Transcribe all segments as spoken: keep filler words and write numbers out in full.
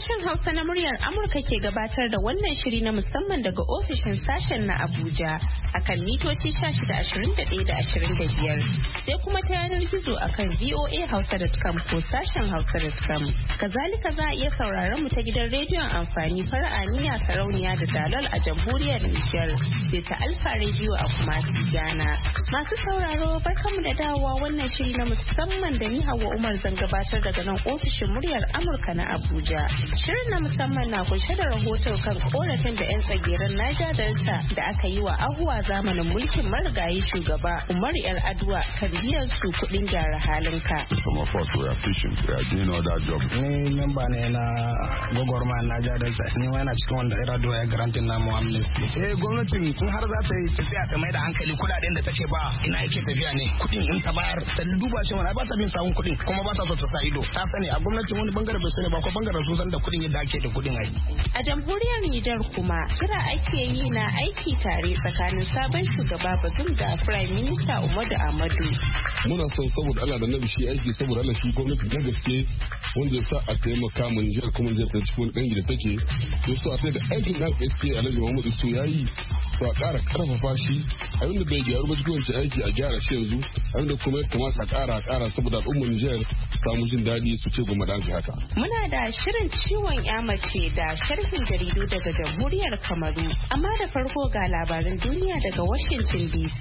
Sashen Hausa na muryar Amurka ke gabatar da wannan shiri na musamman daga ofishin sashen na Abuja akan mitoci shida ashirin da ɗaya da ashirin da biyar sai kuma ta yanar gizo akan v o a hausa dot com ko sashen hausa dot com. Kazalika za a iya sauraron mu ta gidan rediyon amfani fara'aniya sarauniya da dalol a jamhuriyar Nijar sai ta Alfa rediyo a kuma Ghana. Masu sauraro barkamu da dawowa wannan shiri na musamman da ni Hauwa Umar zan gabatar daga nan ofishin muryar Amurka na Abuja. Shirin na musamman na kunshe da rahoto kan korafin da 'yan tsageren Niger Delta da aka yi wa ahuwa zamanin mulkin marigayi shugaba Umar Yar Aduwa kan biyan su kuɗin gyara halinka. Some of us were fishing, we are doing all that job. Ni memba ne na gwagwarmayar Niger Delta, ni ma yana cikin wanda Yar Aduwa ya garantin namu amnesty. Eh gwamnatin in har za ta yi tafiya ta mai da hankali kuɗaɗen da take ba ina yake tafiya ne kuɗin in ta bayar ta duba shi mana ba ta bin sawun kuɗin kuma ba ta so ta sa ido. Ta sani a gwamnatin wani bangare bai sani ba ko bangaren sun san da kuɗin yadda ake da kuɗin ai. A jamhuriyar Nijar kuma kira ake yi na aiki tare tsakanin sabon shugaba Bazoum da Prime Minister Umaru Ahmadu. Muna son saboda Allah da Nabi shi aiki saboda Allah shi gwamnati na gaske wanda ya sa a taimaka mu Nijar kuma Nijar ta cikin dangi da take. To so a sai da aikin da gaske Alhaji Muhammadu su yayi to a ƙara karfafa shi abinda bai gyaru ba cikin wancan aiki a gyara shi yanzu abinda kuma ya kamata a ƙara a ƙara saboda al'ummar Nijar samu jin daɗi su ce gwamnati an haka. Muna da shirin ciwon ya mace da sharhin jaridu daga jamhuriyar Kamaru amma da farko ga labaran duniya daga Washington D C.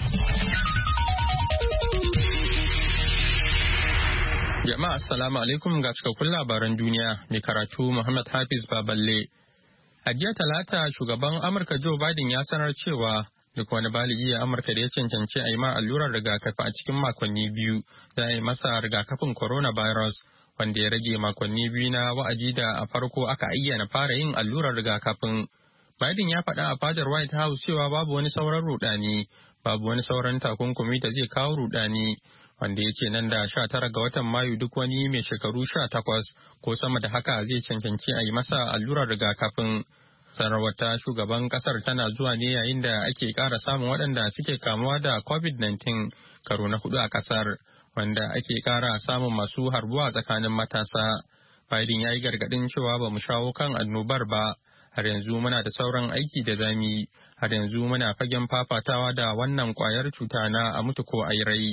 Jama'a assalamu alaikum ga cikakkun labaran duniya mai karatu Muhammad Hafiz Baballe. A jiya Talata shugaban Amurka Joe Biden ya sanar cewa duk wani baligi a Amurka da ya cancanci a yi ma allurar rigakafi a cikin makonni biyu za a yi masa rigakafin coronavirus wanda ya rage makonni biyu na wa'adi da a farko aka ayyana fara yin allurar rigakafin. Biden ya faɗa a fadar White House cewa babu wani sauran rudani, babu wani sauran takunkumi da zai kawo rudani, wanda ya ce nan da sha tara ga watan Mayu duk wani mai shekaru sha takwas ko sama da haka zai cancanci a yi masa allurar rigakafin. Sanarwar ta shugaban kasar tana zuwa ne yayin da ake ƙara samun waɗanda suke kamuwa da covid nineteen karo na hudu a kasar, wanda ake ƙara samun masu harbuwa tsakanin matasa. Biden ya yi gargaɗin cewa ba mu shawo kan annobar ba, har yanzu muna da sauran aiki da zamu yi, har yanzu muna fagen fafatawa da wannan ƙwayar cuta na a mutu ko a yi rai.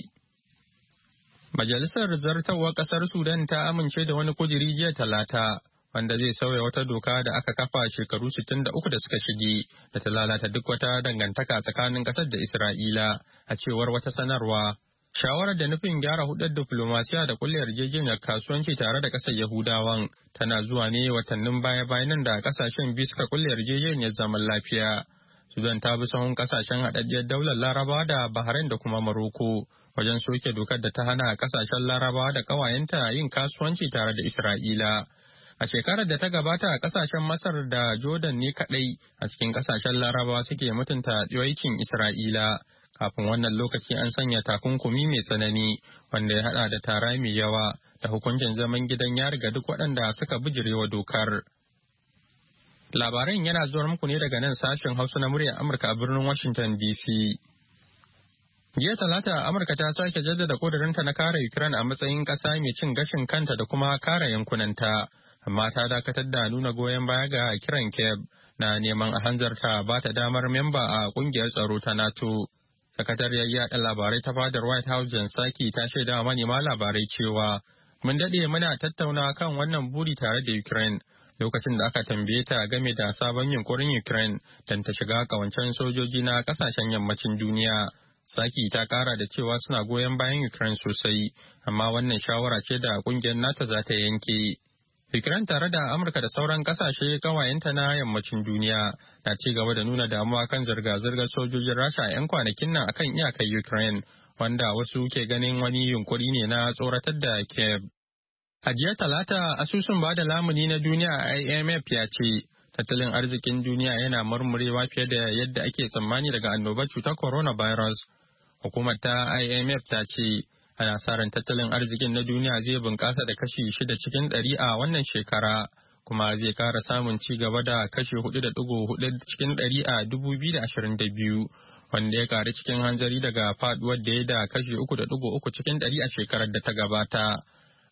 Majalisar Zartarwar Ƙasar Sudan ta amince da wani kudiri jiya Talata, wanda zai sauya wata doka da aka kafa shekaru sittin da uku da suka shige da ta lalata duk wata dangantaka tsakanin ƙasar da Isra'ila, a cewar wata sanarwa. Shawarar da nufin gyara hudar diflomasiya da kulle yarjejeniyar kasuwanci tare da ƙasar Yahudawan tana zuwa ne watannin baya-bayan da ƙasashen biyu suka kulle yarjejeniyar zaman lafiya. Sudan ta bi sahun ƙasashen haɗaɗɗiyar daular Larabawa da Bahrain da kuma Maroko wajen soke dokar da ta hana ƙasashen Larabawa da ƙawayenta yin kasuwanci tare da Isra'ila. A shekarar da ta gabata a kasashen Masar da Jordan ne kadai a cikin kasashen Larabawa suke mutunta yawaicin Isra'ila. Kafin wannan lokaci an sanya takunkumi mai tsanani wanda ya hada da tara mai yawa da hukuncin zaman gidan yari ga duk waɗanda suka bijirewa dokar. Labaran yana zuwa muku ne daga nan sashen Hausa na muryar Amurka a birnin Washington D C. Jiya Talata Amurka ta sake jaddada ƙudurinta na kare Ukraine a matsayin ƙasa mai cin gashin kanta da kuma kare yankunanta. Amma ta dakatar da nuna goyon baya ga kiran Kiev na neman a hanzarta ba ta damar memba a kungiyar tsaro ta NATO. Sakatariyar yaɗa labarai ta fadar White House Jen Psaki ta shaida manema labarai cewa mun daɗe muna tattauna kan wannan buri tare da Ukraine lokacin da aka tambaye ta game da sabon yunkurin Ukraine don ta shiga kawancen sojoji na ƙasashen yammacin duniya. Saki ta kara da cewa suna goyon bayan Ukraine sosai, amma wannan shawara ce da kungiyar NATO za ta yanke. Ukraine tare da Amurka da sauran kasashe kawayenta na yammacin duniya na ci gaba da nuna damuwa kan zirga-zirgar sojojin Rasha a 'yan kwanakin nan akan iyakar Ukraine, wanda wasu ke ganin wani yunkuri ne na tsoratar da Kiev. A jiya Talata, asusun ba da lamuni na duniya I M F ya ce, tattalin arzikin duniya yana murmurewa fiye da yadda ake tsammani daga annobar cutar coronavirus. Hukumar ta I M F ta ce, ana sa ran tattalin arzikin na duniya zai bunƙasa da kashi shida cikin ɗari a wannan shekara, kuma zai ƙara samun ci gaba da kashi hudu da ɗigo hudu cikin ɗari a dubu biyu da ashirin da biyu, wanda ya ƙaru cikin hanzari daga faɗuwar da ya da kashi uku da ɗigo uku cikin ɗari a shekarar da ta gabata.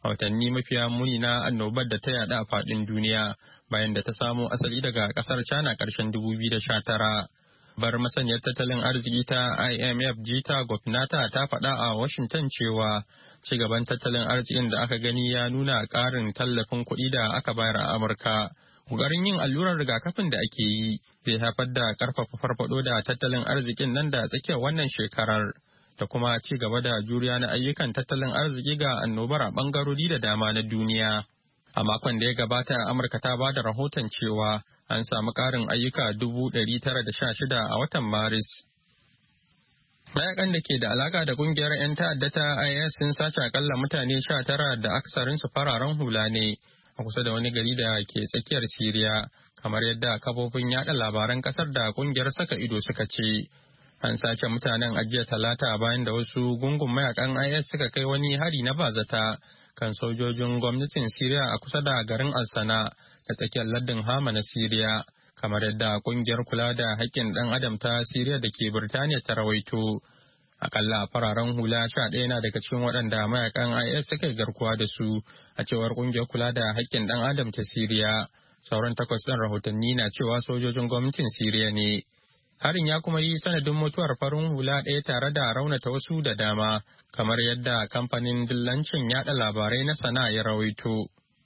a watanni mafiya muni na annobar da ta yada a faɗin duniya bayan da ta samo asali daga ƙasar China ƙarshen dubu biyu da sha tara. Bar masaniyar tattalin arziki ta I M F Jita Gopinatha ta faɗa a Washington cewa cigaban tattalin arzikin da aka gani ya nuna ƙarin tallafin kuɗi da aka bayar a Amurka. Ƙoƙarin yin allurar rigakafin da ake yi zai haifar da ƙarfafa farfaɗo da tattalin arzikin nan da tsakiyar wannan shekarar da kuma ci gaba da juriya na ayyukan tattalin arziki ga annobar a ɓangarori da dama na duniya. A makon da ya gabata, Amurka ta ba da rahoton cewa an samu ƙarin ayyuka dubu ɗari tara da sha shida a watan Maris. Mayakan da ke da alaka da ƙungiyar 'yan ta'adda ta I S sun sace akalla mutane sha tara da aksarinsu fararen hula ne a kusa da wani gari da ke tsakiyar Siriya, kamar yadda kafofin yada labaran kasar da kungiyar saka ido suka ce. An sace mutanen ajiya talata bayan da wasu gungun mayakan I S suka kai wani hari na bazata kan sojojin gwamnatin Siriya a kusa da garin Al-Sana da tsakiyar lardin Hama na Siriya, kamar yadda kungiyar kula da haƙƙin ɗan adam ta Siriya da ke Birtaniya ta rawaito. Akalla fararen hula sha ɗaya na daga cikin waɗanda mayakan I S suka yi garkuwa da su a cewar ƙungiyar kula da haƙƙin ɗan adam ta Siriya. Sauran takwas ɗin rahotanni na cewa sojojin gwamnatin Siriya ne. Harin ya kuma yi sanadin mutuwar farin hula ɗaya tare da raunata wasu da dama, kamar yadda kamfanin dillancin yaɗa labarai na Sana'a ya rawaito.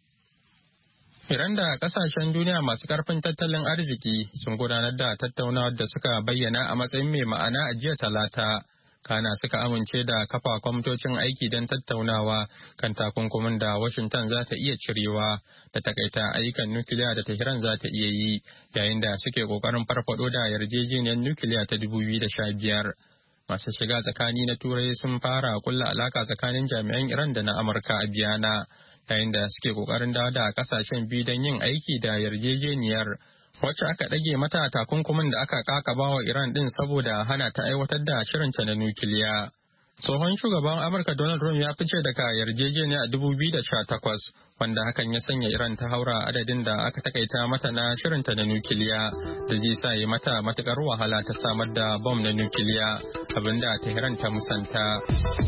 Iran da kasashen duniya masu karfin tattalin arziki sun gudanar da tattaunawar da suka bayyana a matsayin mai ma'ana a jiya talata. Kana suka amince da kafa kwamitocin aiki don tattaunawa kan takunkumin da Washington za ta iya cirewa da takaita ayyukan nukiliya da Tehran za ta iya yi yayin da suke kokarin farfado da yarjejeniyar nukiliya ta dubu biyu da sha biyar. Masu shiga tsakani na Turai sun fara kulla alaka tsakanin jami'an Iran da na Amurka a Biyana yayin da suke kokarin dawo da kasashen biyu don yin aiki da yarjejeniyar, wacce aka ɗage mata takunkumin da aka kakaba wa Iran ɗin saboda hana ta aiwatar da shirinta na nukiliya. Tsohon shugaban Amurka Donald Trump ya fice daga yarjejeniya a dubu biyu da sha takwas, wanda hakan ya sanya Iran ta haura adadin da aka takaita mata na shirinta na nukiliya, da zai sa yi mata matukar wahala ta samar da bom na nukiliya, abinda Tehran ta musanta.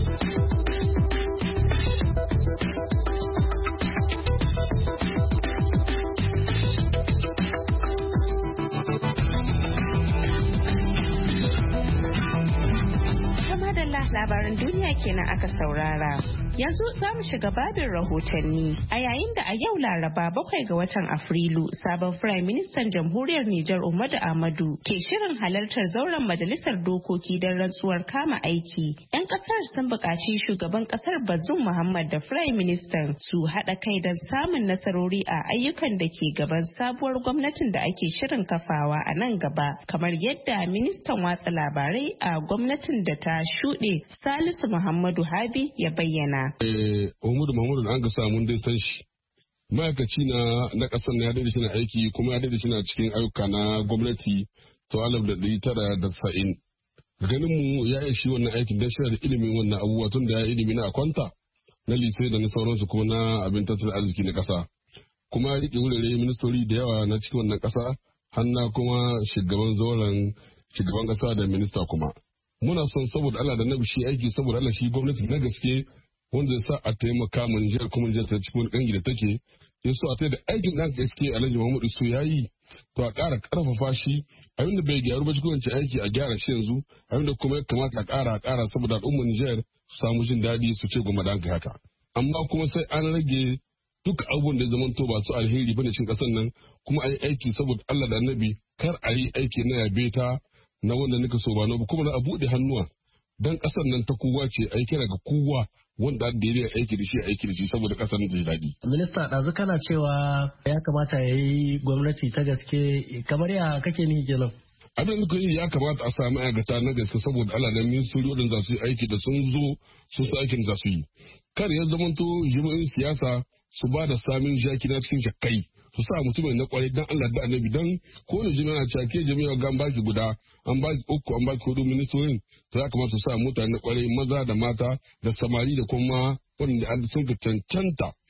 Labaran duniya kenan aka saurara. Yanzu za mu shiga babin rahotanni. A yayin da a yau Laraba bakwai ga watan Afrilu, sabon Firayim Ministan Jamhuriyar Nijar Umaru Ahmadu ke shirin halartar zauren Majalisar Dokoki don rantsuwar kama aiki. 'Yan kasar sun buƙaci shugaban kasar Bazoum Muhammad da Firayim Ministan su haɗa kai don samun nasarori a ayyukan da ke gaban sabuwar gwamnatin da ake shirin kafawa a nan gaba, kamar yadda ministan watsa labarai a gwamnatin da ta shuɗe Salisu Muhammadu Habi ya bayyana. Eh, Umaru Muhammadu da an ga samun dai san shi. Ma'aikaci na na ƙasar na ya daidai shi na aiki kuma ya daidai shi na cikin ayyuka na gwamnati to alaf da ɗari tara da sa'in. Ganin mu ya yi shi wannan aikin don shi da ilimin wannan abubuwa tun da ya ilimi na akwanta na lise da na sauransu kuma na abin tattalin arziki na ƙasa. Kuma ya riƙe wurare ministori da yawa na cikin wannan ƙasa hanna kuma shugaban zauren shugaban ƙasa da minista kuma. Muna son saboda Allah da nabi shi aiki saboda Allah shi gwamnati na gaske wanda ya sa a taimaka mu Nijar kuma Nijar ta cikin wani ƙangi da take ya so a tai da aikin ɗan gaske Alhaji Muhammadu Su ya yi to a ƙara ƙarfafa shi abin da bai gyaru ba cikin wancan aiki a gyara shi yanzu abin da kuma ya kamata a ƙara a ƙara saboda al'ummar Nijar su samu jin daɗi su ce gwamnati an kai haka amma kuma sai an rage duk abubuwan da ya zama to ba su alheri bane cikin ƙasar nan kuma a yi aiki saboda Allah da Annabi kar a yi aiki na yabe ta na wanda nika so ba na kuma na a buɗe hannuwa dan ƙasar nan ta kowa ce a yi kira ga kowa wanda da ya aiki da shi aiki da shi saboda ƙasar nan ta ji daɗi. Minista ɗazu kana cewa ya kamata ya yi gwamnati ta gaske kamar ya kake ni kenan. Abin da yi ya kamata a sami ma'aikata na gaske saboda Allah da ministori waɗanda za su yi aiki da sun zo sun su aikin za su yi. Kar ya zamanto jami'in siyasa su ba da samun jaki na cikin shakkai su sa mutumin na kwarai dan Allah da Annabi dan ko ne jami'a ce ke jami'a ga an baki guda an baki uku an baki hudu ministorin to ya kamata su sa mutane na kwarai maza da mata da samari da kuma wanda sun ka cancanta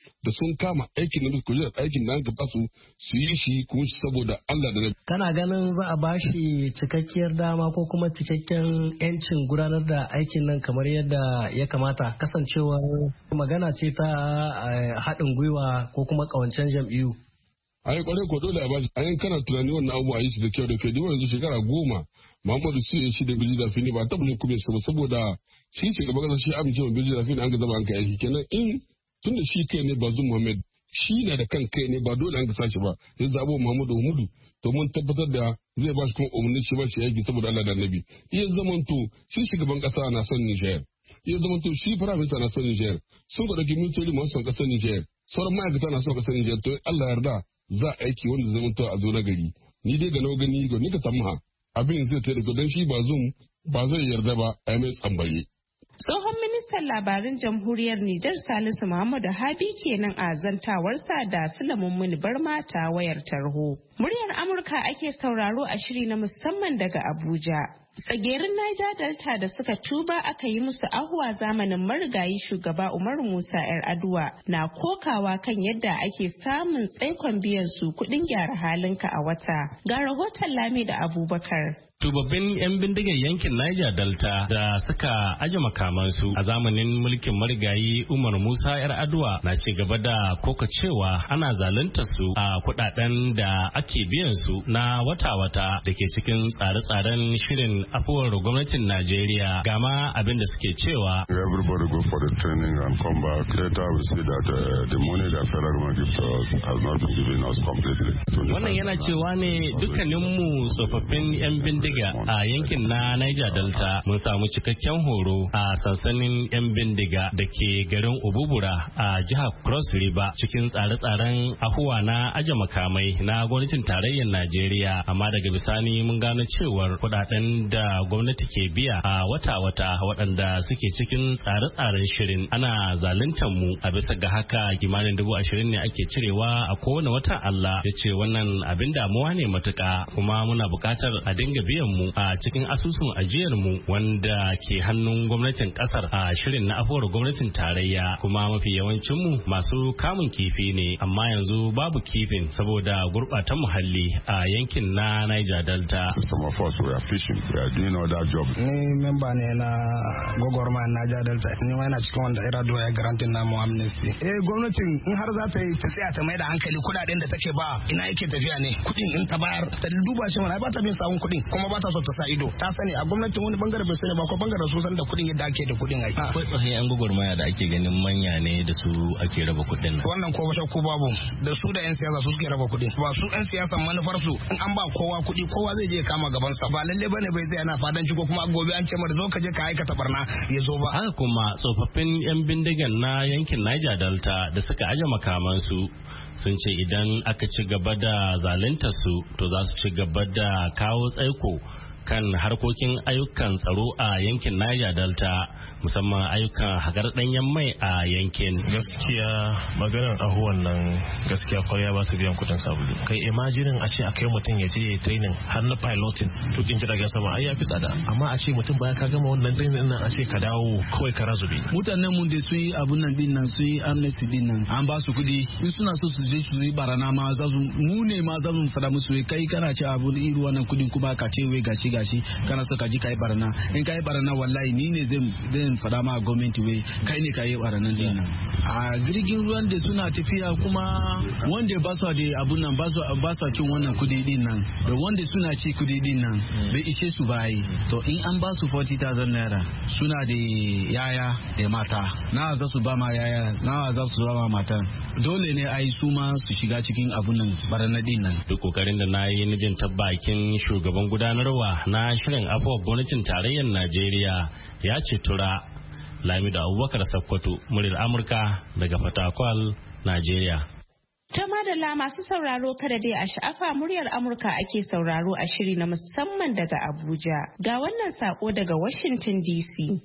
da sun kama aikin da kujerar aikin da aka basu su yi shi kuma saboda Allah da kana ganin za a bashi cikakkiyar dama ko kuma cikakken yancin gudanar da aikin nan kamar yadda ya kamata kasancewar magana ce ta haɗin gwiwa ko kuma ƙawancen jam'iyyu. ai kwarai ko dole a bashi ayin kana tunani wannan abu a yi shi da kyau da kai duk yanzu shekara goma Muhammadu su yi shi da Birji da Fini ba ta bane kuma shi saboda shi ce gaba kasa shi amince wa Birji da Fini an ga zama an kai aiki kenan in tunda shi kai ne Bazum Muhammad shi na da kan kai ne ba dole an ga sashi ba zai zabo Muhammadu Hudu to mun tabbatar da zai ba shi kuma umarni shi ba shi aiki saboda Allah da Annabi iya zamanto shi shugaban kasa na son Niger iya zamanto shi firaminista na son Niger sun ga dauki ministry masu son kasar Niger sauran ma'aikata na son kasar Niger to Allah yarda za a aiki wanda zai mutu a zo na gari ni dai ga nawa gani ga ni ka tamma abin zai tare da dan shi ba zum ba zai yarda ba a mai tsambaye. Tsohon ministan labarin jamhuriyar Nijar Salisu Muhammadu Habi kenan a zantawarsa da Sulaiman Muni Barma ta wayar tarho. Muryar Amurka ake sauraro a shiri na musamman daga Abuja. Tsagerin Niger Delta da suka tuba aka yi musu ahuwa zamanin marigayi shugaba Umaru Musa Yar'adua na kokawa kan yadda ake samun tsaikon biyan su kuɗin gyara halinka a wata. Ga rahoton Lami da Abubakar. Tubabbin 'yan bindigar yankin Niger Delta da suka aje makamansu a zamanin mulkin marigayi Umar Musa Yar'adua na ci gaba da koka cewa ana zalunta su a kudaden da ake biyan su na wata-wata da ke cikin tsare-tsaren shirin afuwar gwamnatin Najeriya. Gama abin da suke cewa everybody go for the training and come back later we see that uh, the money that federal government gives to us has not been given us completely. Wannan yana cewa ne dukkaninmu tsofaffin 'yan bindigar a yankin na Niger Delta mun samu cikakken horo a sansanin 'yan bindiga da ke garin Ububura a jihar Cross River cikin tsare-tsaren ahuwa na aje makamai na gwamnatin tarayyar Najeriya, amma daga bisani mun gano cewar kudaden da gwamnati ke biya a wata-wata waɗanda suke cikin tsare-tsaren shirin ana zaluntar mu a bisa ga haka kimanin dubu ashirin ne ake cirewa a kowane wata. Allah ya ce wannan abin damuwa ne matuƙa kuma muna buƙatar a dinga biya mu a cikin asusun ajiyar mu wanda ke hannun gwamnatin kasar a shirin na afuwar gwamnatin tarayya, kuma mafi yawancin mu masu kamun kifi ne amma yanzu babu kifin saboda gurbatan muhalli a yankin na Niger Delta. Some of us were fishing, we are doing other jobs. Ni memba ne na gogorma Niger Delta, ni ma yana cikin wanda Yar'adua ya garantin namu amnesty. Eh gwamnatin in har za ta yi ta tsaya ta mai da hankali kudaden da take ba ina yake tafiya ne, kudin in ta bayar ta duba shi mana ba ta bin sawun kudin kuma ba ta so ta sa ido, ta sani a gwamnatin wani bangare bai sani ba ko bangaren su san da kudin yadda ake da kudin ai. Akwai tsohon yan gwagwarmaya da ake ganin manya ne da su ake raba kudin nan. Wannan ko basha ko babu da su da yan siyasa su suke raba kudin, ba su yan siyasan manufar su in an ba kowa kudi kowa zai je kama gaban sa, ba lalle bane bai zai ana fadan shi ko kuma gobe an ce mar zo ka je ka aikata barna ya zo ba. Haka kuma tsofaffin yan bindigan na yankin Niger Delta da suka aje makamansu sun ce idan aka ci gaba da zalunta su to za su ci gaba da kawo tsaiko kan harkokin ayyukan tsaro a yankin Niger Delta, musamman ayyukan hagar danyen mai a yankin. Gaskiya maganar ahuwan nan gaskiya kwarya ba su biyan kudin sabulu. Kai imajinin a ce a kai mutum ya je ya training har na piloting tukin jiragen sama ai ya fi tsada, amma a ce mutum bayan ka gama wannan training nan a ce ka dawo kawai ka razube. Mutanen mun da su yi abun nan din nan su yi amnesty din nan an ba su kudi in suna so su je su yi barana ma za su mu ne ma za mu fada musu kai kana ce abun irin wannan kudin kuma ka ce wai gashi gashi kana so ka ji kai barana, in kai barana wallahi ni ne zan zan fada ma gwamnati wai kai ne kai barana din nan. A jirgin ruwan da suna tafiya kuma wanda ba su da abun nan ba su ba su cin wannan kudi din nan da wanda suna ci kudi din nan bai ishe su ba yi, to in an ba su forty thousand naira suna da yaya da mata na za su ba ma yaya na za su ba ma mata, dole ne ai su ma su shiga cikin abun nan barana din nan. Duk kokarin da na yi nijin tabbakin shugaban gudanarwa na shirin afuwar gwamnatin tarayyar Najeriya ya ce tura. Lamido Abubakar Sakkwato, muryar Amurka daga Fatakwal, Najeriya. Ta madalla masu sauraro kada dai a sha'afa muryar Amurka ake sauraro a shiri na musamman daga Abuja. Ga wannan sako daga Washington D C.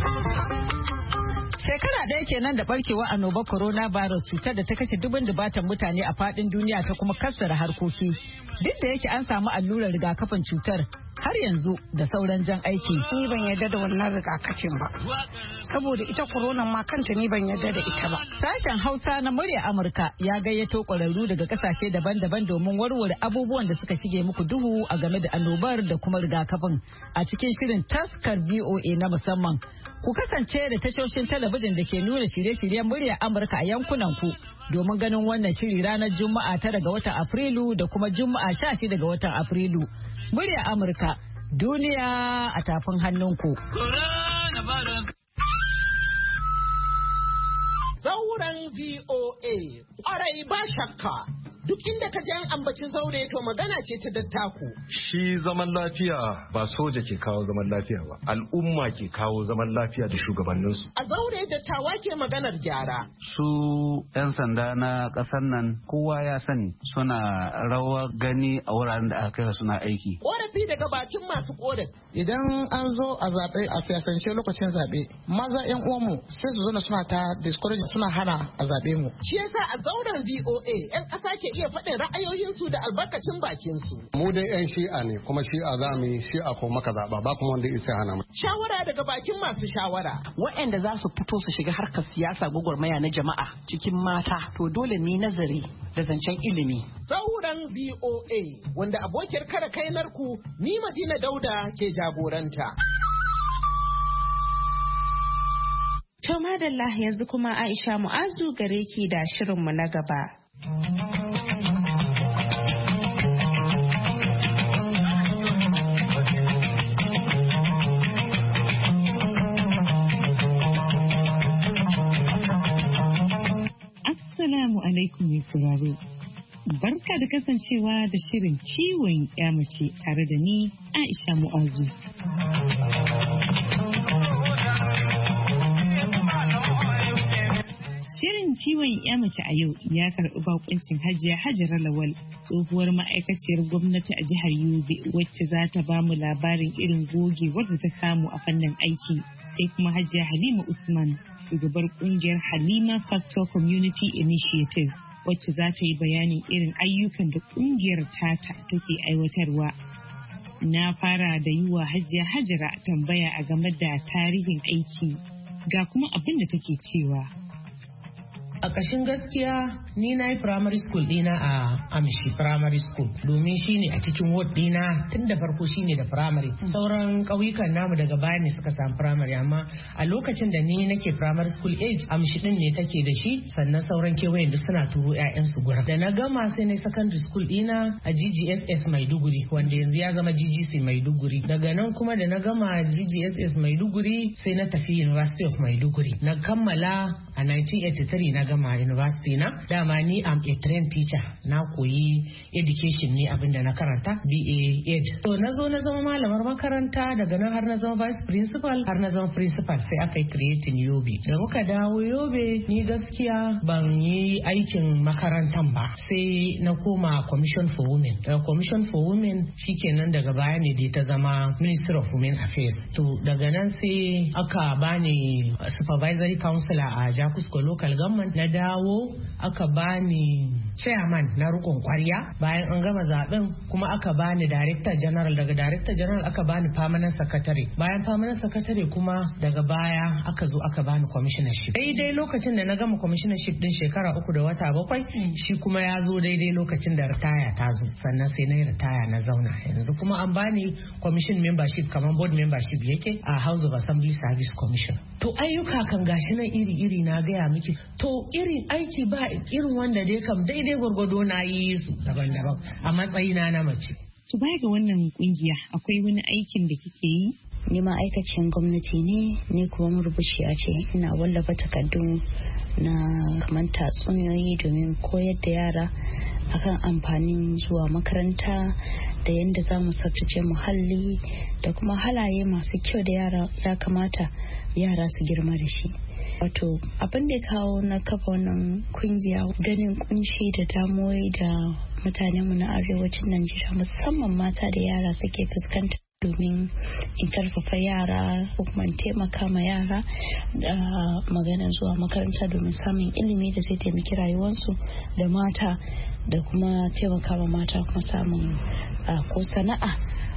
Shekara ɗaya kenan da barkewa annobar coronavirus, cutar da ta kashe dubin dubatan mutane a faɗin duniya ta kuma kassara harkoki. Duk da yake an samu allurar rigakafin cutar, har yanzu da sauran jan aiki. Ni ban yarda da wannan rigakafin ba. Saboda ita corona ma kanta ni ban yarda da ita ba. Sashen Hausa na murya Amurka ya gayyato ƙwararru daga ƙasashe daban-daban domin warware abubuwan da suka shige muku duhu a game da annobar da kuma rigakafin a cikin shirin taskar V O A na musamman. Ku kasance da tashoshin talabijin da ke nuna shirye-shiryen murya Amurka a yankunan ku domin ganin wannan shiri ranar Juma'a tara ga watan Afrilu da kuma Juma'a sha shida ga watan Afrilu. Murya Amurka, duniya a tafin hannunku. Zauren V O A, ƙwarai ba shakka. Duk inda ka ji an ambacin zaure to magana ce ta dattako. Shi zaman lafiya ba soja ke kawo zaman lafiya ba, al'umma ke kawo zaman lafiya da shugabanninsu. A zaure dattawa ke maganar gyara. Su 'yan sanda na ƙasar nan kowa ya sani suna rawa gani a wuraren da aka kai suna aiki. Ƙorafi daga bakin masu ƙorafi. Idan an zo a zaɓe a fiyasance lokacin zaɓe, maza 'yan uwanmu sai su zo suna ta discourage suna hana a zaɓe mu. Shi yasa a zauren V O A 'yan ƙasa ke iya faɗin ra'ayoyinsu da albarkacin bakinsu. Mu dai 'yan shi'a ne kuma shi'a za mu yi shi'a ko maka zaɓa ba kuma wanda isa hana mu. Shawara daga bakin masu shawara. Waɗanda za su fito su shiga harkar siyasa gwagwarmaya na jama'a cikin mata to dole ne nazari da zancen ilimi. Sauran V O A wanda abokiyar kare kainarku ni Madina Dauda ke jagoranta. To madalla yanzu kuma Aisha Mu'azu gare ki da shirinmu na gaba. Assalamu alaikum mai sauraro. Barka da kasancewa da shirin ciwon ya mace tare da ni Aisha Mu'azu. Shirin ciwon ya mace a yau ya karɓi bakuncin Hajiya Hajara Lawal, tsohuwar ma'aikaciyar gwamnati a jihar Yobe, wacce za ta ba mu labarin irin gogewar da ta samu a fannin aiki. Sai kuma Hajiya Halima Usman, shugabar kungiyar Halima Factor Community Initiative, wacce za ta yi bayanin irin ayyukan da kungiyar tata take aiwatarwa. Na fara da yi wa Hajiya Hajara tambaya a game da tarihin aiki, ga kuma abin da take cewa. A ƙashin gaskiya ni na yi primary school dina a Amshi primary school domin shine a cikin ward dina tun da farko shine da primary. Sauran ƙauyukan namu daga baya ne suka samu primary, amma a lokacin da ni nake primary school age Amshi din ne take da shi, sannan sauran kewayen da suna turo ƴaƴan su gura. Da na gama sai na secondary school dina a G G S S Maiduguri wanda yanzu ya zama G G C Maiduguri. Daga nan kuma da na gama G G S S Maiduguri sai na tafi University of Maiduguri. Na kammala a nineteen eighty-three na gama university na. Dama ni am a trained teacher, na koyi education ne abinda na karanta B A Ed. To na zo na zama malamar makaranta, daga nan har na zama vice principal, har na zama principal, sai aka yi creating Yobe. Da muka dawo Yobe ni gaskiya ban yi aikin makarantan ba, sai na koma Commission for Women. Daga Commission for Women shikenan daga baya ne da ta zama Ministry of Women Affairs. To daga nan sai aka bani supervisory counselor a Jakusko local government. Na dawo aka bani chairman na rukun kwarya bayan an gama zaben, kuma aka bani director general, daga director general aka bani permanent secretary, bayan permanent secretary kuma daga baya aka zo aka bani commissionership. Daidai lokacin da na gama commissionership din shekara uku da wata bakwai, shi kuma ya zo daidai lokacin da ritaya ta zo, sannan sai na yi ritaya na zauna. Yanzu kuma an bani commission membership kamar board membership yake a House of Assembly Service Commission. To ayyuka kan gashi nan iri-iri na gaya miki. To irin aiki ba irin wanda dai kam daidai gwargwado na yi su daban-daban a matsayina na mace. To baya ga wannan kungiya akwai wani aikin da kike yi? Ni ma'aikacin gwamnati ne, ni kuma marubuciya ce. Ina wallafa takardu na kamar tatsuniyoyi domin koyar da yara akan amfanin zuwa makaranta da yadda za mu tsaftace muhalli da kuma halaye masu kyau da yara ya kamata yara su girma da shi. Wato abin da ya kawo na kafa wannan kungiya ganin kunshi da damuwoyi da mutanenmu na arewacin Najeriya musamman mata da yara suke fuskanta, domin in karfafa yara ko kuma taimaka ma yara da maganar zuwa makaranta domin samun ilimi da zai taimaki rayuwarsu da mata, da kuma taimaka ma mata kuma samun ko sana'a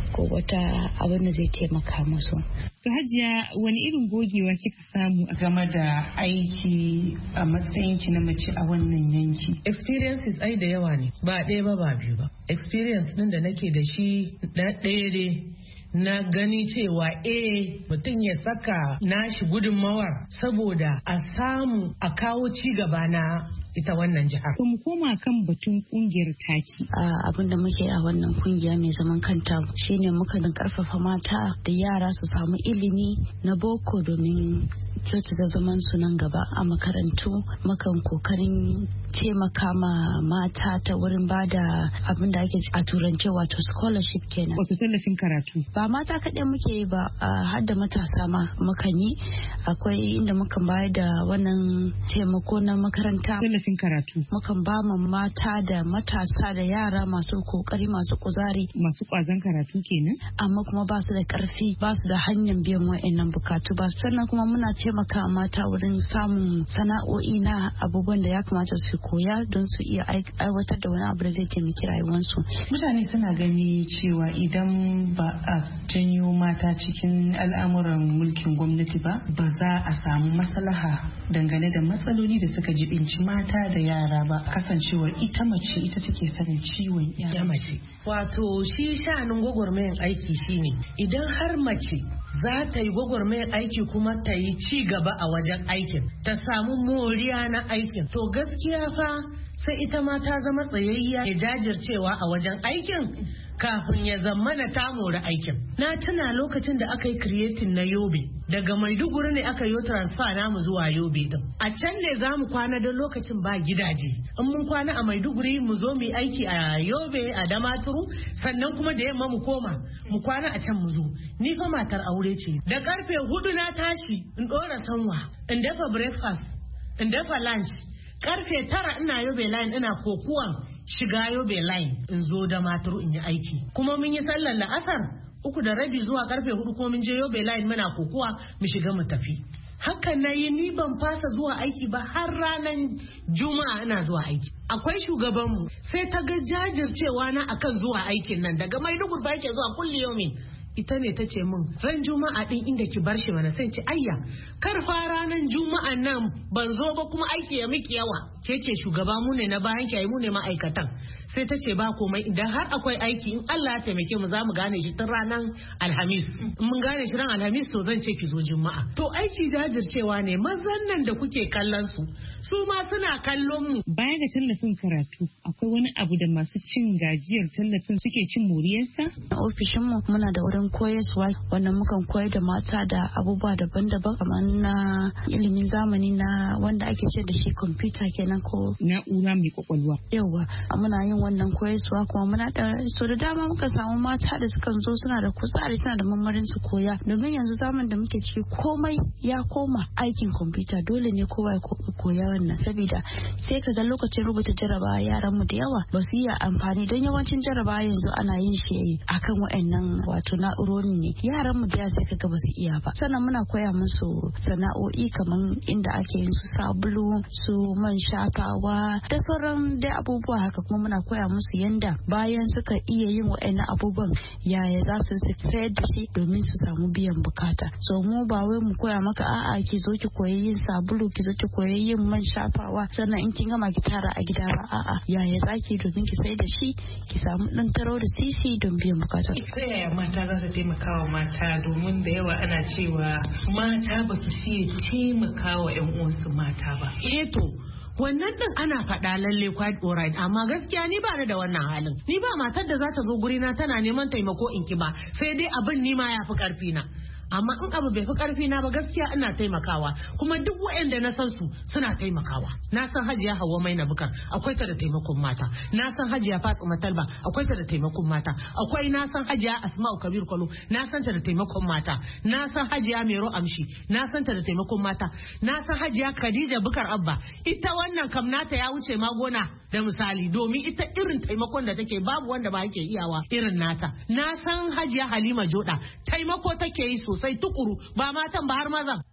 ko wata abin da zai taimaka musu. To Hajiya, wani irin gogewa kika samu game da aiki a matsayin ki na mace a wannan yanki? Experiences ai da yawa ne, ba ɗaya ba ba biyu ba. Experience ɗin da nake da shi na ɗaya dai na gani cewa eh mutum ya saka nashi gudunmawar saboda a samu a kawo ci gaba na ita wannan jihar. To mu koma kan batun kungiyar taki. Abin da muke a wannan kungiya mai zaman kanta shine muka din karfafa mata da yara su samu ilimi na boko domin kyautata zaman su nan gaba a makarantu. Mukan kokarin taimaka ma mata ta wurin bada abin da ake a turance wato scholarship kenan. Wato tallafin karatu. Ba mata kaɗai muke yi ba, har da matasa ma mukan yi. Akwai inda mukan bayar da wannan taimako na makaranta. Tallafin karatu. Mukan ba ma mata da matasa da yara masu kokari masu kuzari. Masu kwazon karatu kenan. Amma kuma ba su da karfi, ba su da hanyar biyan wa'annan bukatu ba. Sannan kuma muna taimaka mata wurin samun sana'o'i na abubuwan da ya kamata su koya don su iya aiwatar da wani abu da zai taimaki rayuwarsu. Mutane suna gani cewa idan ba a janyo mata cikin al'amuran mulkin gwamnati ba, ba za a samu maslaha dangane da matsaloli da suka jibinci mata da yara ba, kasancewar ita mace ita take sanin ciwon ya mace. Wato shi sha'anin gwagwarmayan aiki shine idan har mace za ta yi gwagwarmayan aiki kuma ta yi ci gaba a wajen aikin, ta samu moriya na aikin, to gaskiya fa sai ita ma ta zama tsayayya ya jajircewa a wajen aikin kafin ya zammana ta mori aikin. Na tuna lokacin da aka yi creating na Yobe, daga Maiduguri ne aka yi transfer namu zuwa Yobe din. A can ne za mu kwana don lokacin ba gidaje. In mun kwana a Maiduguri mu zo mu yi aiki a Yobe a Damaturu, sannan kuma da yamma mu koma mu kwana a can mu zo. Ni fa matar aure ce. Da karfe hudu na tashi in dora sanwa, in dafa breakfast, in dafa lunch. Karfe tara ina Yobe line ina kokuwan shiga Yobe line in zo da maturu in yi aiki. Kuma mun yi sallar la'asar uku da rabi zuwa karfe hudu ko mun je Yobe line muna kokuwa mu shiga mu tafi. Hakan na yi ni ban fasa zuwa aiki ba har ranar Juma'a ina zuwa aiki. Akwai shugabanmu sai ta ga jajircewa na akan zuwa aikin nan daga Maiduguri ba yake zuwa kulli yomi. Ita ne ta ce min ran Juma'a din inda ki bar shi mana sai ce ayya kar fa ranar Juma'a nan ban zo ba kuma aiki ya miki yawa. Ke ce shugaba mu ne na bayan ki mu ne ma'aikatan. Sai ta ce ba komai idan har akwai aiki in Allah ya taimake mu za mu gane shi tun ranar Alhamis. In mun gane shi ran Alhamis to zan ce ki zo Juma'a. To aiki jajircewa ne mazan nan da kuke kallon su su ma suna kallon mu. Baya ga tallafin karatu akwai wani abu da masu cin gajiyar tallafin suke cin moriyarsa? A ofishin mu muna da wurin koyarwa wannan mukan koyar da mata da abubuwa daban-daban kamar na ilimin zamani na wanda ake ce da shi kwamfuta kenan ko na'ura mai kwakwalwa. Yawwa muna yin wannan koyarwa kuma muna da so da dama muka samu mata da sukan zo suna da kuzari suna da mamarin su koya domin yanzu zaman da muke ciki komai ya koma aikin kwamfuta dole ne kowa ya koya wannan saboda sai ka ga lokacin rubuta jaraba yaran mu da yawa ba su iya amfani don yawancin jaraba yanzu ana yin shi akan waɗannan wato na'urori ne yaran mu da sai ka ga ba su iya ba sannan muna koya musu sana'o'i kamar inda ake yin su sabulu su man shafawa da sauran dai abubuwa haka kuma muna koya musu yanda bayan suka iya yin waɗannan abubuwan yaya za su sayar da shi domin su samu biyan bukata so mu ba wai mu koya maka a'a ki zo ki koyi yin sabulu ki zo ki koyi yin man shafawa sannan in kin gama ki tara a gida ba a'a yaya zaki domin ki sai da shi ki samu dan taro da sisi don biyan bukata. Ta yaya mata za su taimaka wa mata domin da yawa ana cewa mata ba su fiye taimaka wa 'yan uwansu mata ba. Eh to wannan din ana faɗa lalle quite alright amma gaskiya ni ba ni da wannan halin ni ba matar da za ta zo gurina tana neman taimako in ki ba sai dai abin ni ma ya fi karfi na amma in abu bai fi karfi na ba gaskiya ina taimakawa kuma duk waɗanda na san su suna taimakawa na san Hajiya Hauwa Maina Bukar akwai ta da taimakon mata na san Hajiya Fatsuma Talba akwai ta da taimakon mata akwai na san Hajiya Asma'u Kabir Kwalo na san ta da taimakon mata na san Hajiya Mero Amshi na san ta da taimakon mata na san Hajiya Khadija Bukar Abba ita wannan kam nata ya wuce magona da misali domin ita irin taimakon da take babu wanda ba yake iyawa irin nata na san Hajiya Halima Joda taimako take yi sosai tukuru ba matan ba har mazan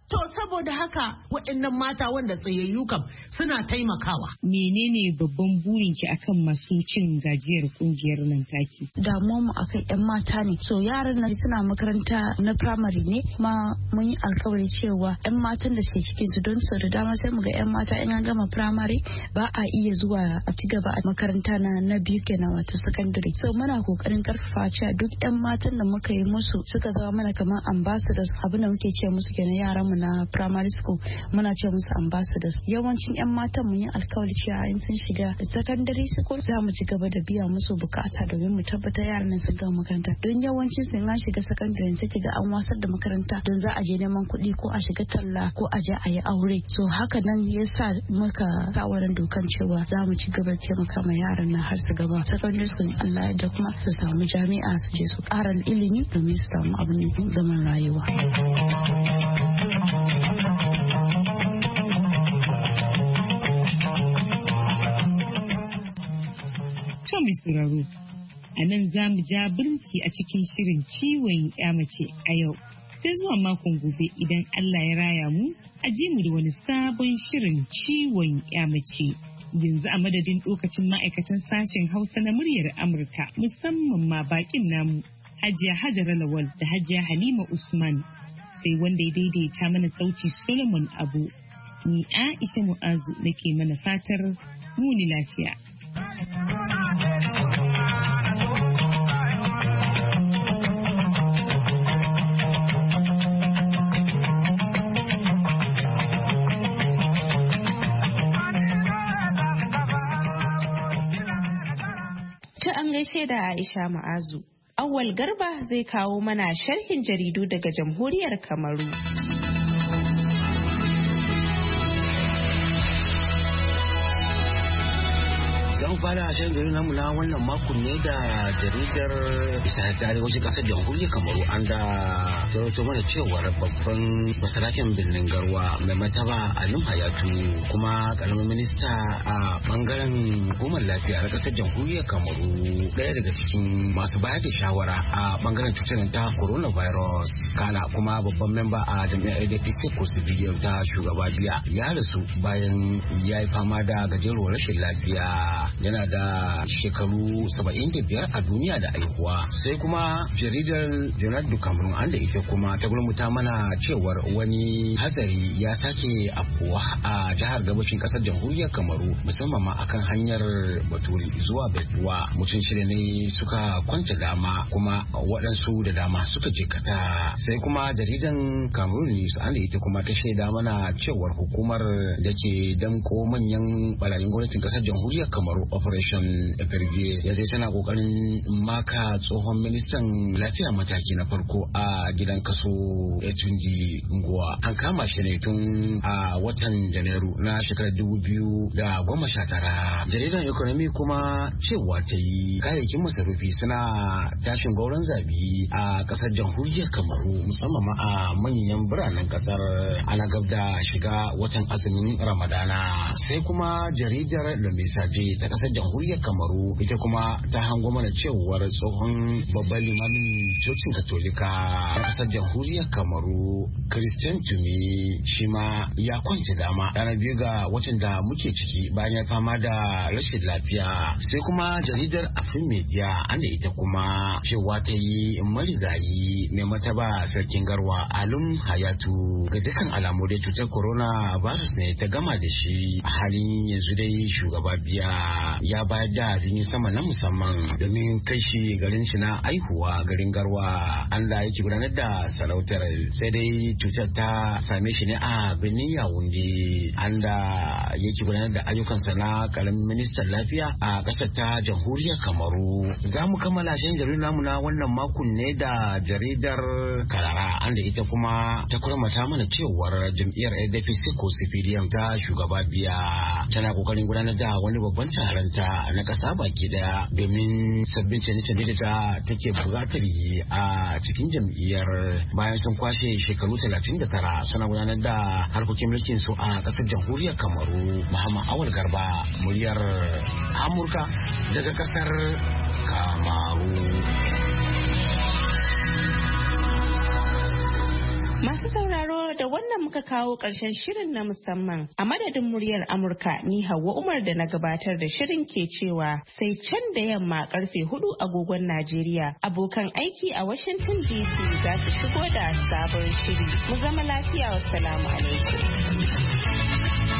To saboda haka waɗannan mata wanda tsayayyu kam suna taimakawa. Menene babban burinki akan masu cin gajiyar kungiyar nan taki? Damuwa mu akan yan mata ne. So yaran nan suna makaranta na primary ne kuma mun yi alkawari cewa yan matan da suke cikin su don sau da dama sai mu ga yan mata in an gama primary ba a iya zuwa a ci gaba a makaranta na na biyu kenan wato secondary. So muna kokarin karfafa cewa duk yan matan da muka yi musu suka zama mana kamar ambassadors abin da muke ce musu kenan yaran mu na primary school muna ce musu ambassadors. Yawancin yan matan mun yi alkawari cewa in sun shiga secondary school za mu ci gaba da biya musu bukata domin mu tabbatar yaran nan sun gama makaranta. Don yawancin su in an shiga secondary sai ga an wasar da makaranta don za a je neman kuɗi ko a shiga talla ko a je a yi aure. So haka nan ya sa muka sa wannan dokan cewa za mu ci gaba da taimaka ma yaran nan har su gaba secondary school Allah da kuma su samu jami'a su je su ƙara ilimi domin su samu abin zaman rayuwa. To mai sauraro, a nan za mu ja birki a cikin shirin ciwon ya mace a yau. Sai zuwa makon gobe idan Allah ya raya mu, a ji mu da wani sabon shirin ciwon ya mace. Yanzu a madadin lokacin ma'aikatan sashen Hausa na muryar Amurka, musamman ma bakin namu, Hajiya Hajara Lawal da Hajiya Halima Usman, sai wanda ya daidaita mana sauti Solomon Abu. Ni Aisha Mu'azu nake mana fatar muni lafiya. An gaishe da Aisha Ma'azu. Awwal Garba zai kawo mana sharhin jaridu daga Jamhuriyar Kamaru. Zan fara shan jaridar namu na wannan makon ne da jaridar bisa ta arewacin kasar jamhuriyar Kamaru an da taroto mana cewar babban basaraken birnin Garwa mai mataba Alim Hayatu kuma karamin minista a bangaren hukumar lafiya na kasar jamhuriyar Kamaru daya daga cikin masu bayar da shawara a bangaren cutar ta coronavirus kana kuma babban memba a jami'ar A D P C ko civilian ta shugaba biya ya rasu bayan ya yi fama da gajeruwar rashin lafiya. Yana da shekaru saba'in da biyar a duniya da aihuwa. Sai kuma jaridar Jonathan Cameroon an da ita kuma ta gulmuta mana cewar wani hatsari ya sake afkuwa a jihar gabashin kasar jamhuriyar Kamaru musamman ma akan hanyar Baturi zuwa Betuwa. Mutum shida ne suka kwanta dama kuma waɗansu da dama suka jikata. Sai kuma jaridan Cameroon News an da ita kuma ta shaida mana cewar hukumar da ke damko manyan barayin gwamnatin kasar jamhuriyar Kamaru Operation Epervier ya zai tana kokarin maka tsohon ministan lafiya mataki na farko a gidan kaso Etunji Nguwa. An kama shi ne tun a watan Janairu na shekarar dubu biyu da goma sha tara. Jaridar Economy kuma cewa ta yi kayayyakin masarufi suna tashin gauran zabi a kasar jamhuriyar Kamaru musamman ma a manyan biranen kasar ana gab da shiga watan azumin Ramadana. Sai kuma jaridar da Mesaje ta kasar jamhuriyar Kamaru ita kuma ta hango mana cewar tsohon babban limamin cocin katolika na kasar jamhuriyar Kamaru Christian Tumi shi ma ya kwance dama ranar biyu ga watan da muke ciki bayan ya fama da rashin lafiya. Sai kuma jaridar Afrin Media an da ita kuma cewa ta yi marigayi mai mataba sarkin Garwa Alum Hayatu ga dukkan alamu dai cutar corona virus ne ta gama da shi. A halin yanzu dai shugaba biya ya bayar da jini sama na musamman domin kai shi garin shi na aihuwa garin Garwa an da yake gudanar da sarautar sai dai cutar ta same shi ne a birnin Yawunde an da yake gudanar da ayyukansa na karamin ministan lafiya a ƙasar ta jamhuriyar Kamaru. Za mu kammala shan jaridar namu na wannan makon ne da jaridar Karara an da ita kuma ta kurmata mana cewar jam'iyyar A D P C ko C P D M ta shugaba biya tana kokarin gudanar da wani babban taron ta na ƙasa baki daya domin sabbin canje-canje da take buƙatar yi a cikin jam'iyyar bayan sun kwashe shekaru talatin da tara suna gudanar da harkokin mulkin su a ƙasar jamhuriyar Kamaru. Muhammad Awal Garba muryar Amurka daga ƙasar Kamaru. Masu sauraro da wannan muka kawo ƙarshen shirin na musamman. A madadin muryar Amurka ni Hauwa Umar da na gabatar da shirin ke cewa sai can da yamma karfe hudu agogon Najeriya. Abokan aiki a Washington D C za su shigo da sabon shiri. Mu zama lafiya, wassalamu alaikum.